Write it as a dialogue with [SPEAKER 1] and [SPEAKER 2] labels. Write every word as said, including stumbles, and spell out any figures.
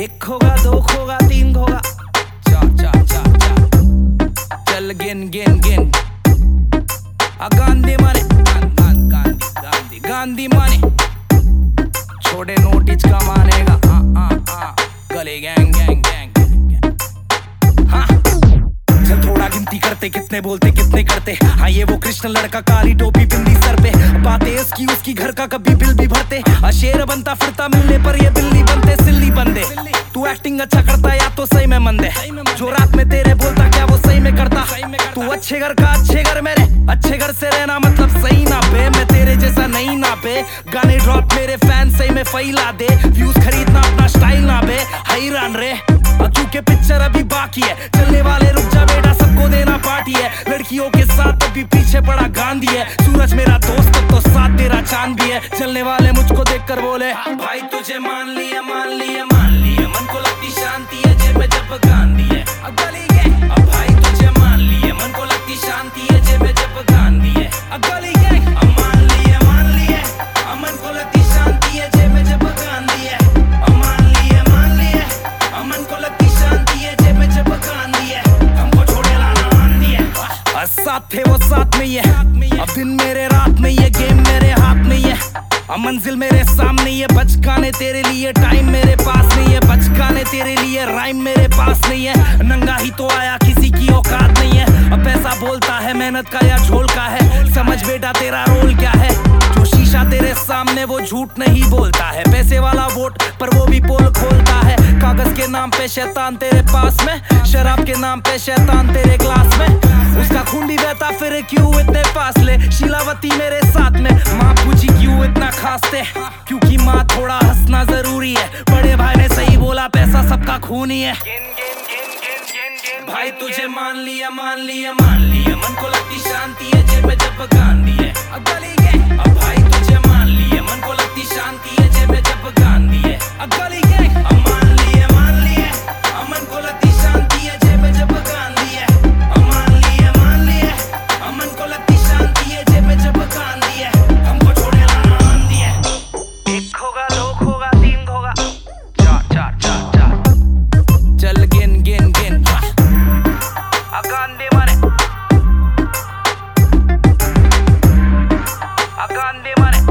[SPEAKER 1] एक होगा, दो होगा, तीन होगा, चार चार चार चार, चल गिन गिन गिन। आ गांधी माने, गांधी गांधी गांधी माने, छोटे नोटिच का मानेगा, हाँ हाँ हाँ, गले गैंग गैंग गैंग, हाँ चल थोड़ा गिनती करते, कितने बोलते कितने करते। हाँ ये वो कृष्ण लड़का, काली टोपी बिंदी सर पे, बातें इसकी उसकी, घर का कभी बिल भी भरते। शेर बनता फिरता, मिलने पर ये बिल्ली बनते, सिल्ली बंदे। तू एक्टिंग अच्छा करता या तो सही में मंदे, जो रात में तेरे बोलता क्या वो सही में करता। तू अच्छे घर का अच्छे घर मेरे, अच्छे घर से रहना मतलब सही ना बे, मैं तेरे जैसा नहीं ना बे। गाने ड्रॉप मेरे फैन सही में फैला दे, व्यूज खरीदना अपना स्टाइल ना बे, हैरान रे। क्योंकि पिक्चर अभी बाकी है, चलने वाले रुक जा बेटा, सबको देना पार्टी है। लड़कियों के साथ अभी पीछे पड़ा गांधी है, सूरज मेरा दोस्त तो साथ तेरा चांद भी है। चलने वाले मुझको देखकर बोले भाई तुझे मान लिया मान लिया मान लिया, मन को लगती शांति है जेब में जब गांधी है। गली के अब भाई तुझे मान लिया, मन को लगती शांति है जेब में जब गांधी है। गली के अब मान लिया मान लिया, मन को लगती शांति है जेब में जब गांधी है। मान लिया मान लिया, मन को लगती शांति है जेब में जब गांधी है। हमको छोड़े लाना आंधी है, साथ थे वो साथ में है। अब दिन मेरे रात में ये, गेम मेरे हाथ में है, अब मंजिल मेरे सामने ये। बचकाने तेरे लिए टाइम मेरे पास नहीं है, बचकाने तेरे लिए राइम मेरे पास नहीं है। नंगा ही तो आया, किसी की औकात नहीं है। अब पैसा बोलता है मेहनत का या झोल का है, समझ बेटा तेरा रोल क्या है। जो शीशा तेरे सामने वो झूठ नहीं बोलता है, पैसे वाला वोट पर वो भी पोल खोलता है। कागज के नाम पे शैतान तेरे पास में, शराब के नाम पे शैतान तेरे ग्लास में। उसका खून भी बहता फिर क्यों इतने फासले, शीलावती मेरे साथ में। माँ पूछी क्यों इतना खासते, क्योंकि माँ थोड़ा हंसना जरूरी है। बड़े भाई ने सही बोला, पैसा सबका खून ही है। भाई तुझे मान लिया मान लिया मान लिया, मन को लगती शांति है जेब में जब गांधी है। गली के अब भाई तुझे मान लिया, मन को लगती शांति है जेब में जब गांधी है। गली के अब मान लिया मान लिया, मन को लगती शांति है जेब में जब गांधी है। मान लिया मान लिया, मन को लगती शांति है जेब में जब गांधी है। हमको छोड़े लाना आंधी है। एक होगा, दो होगा, तीन होगा, चार चार चार चार, चल गिन गिन गिन। गांधी माने, गांधी माने,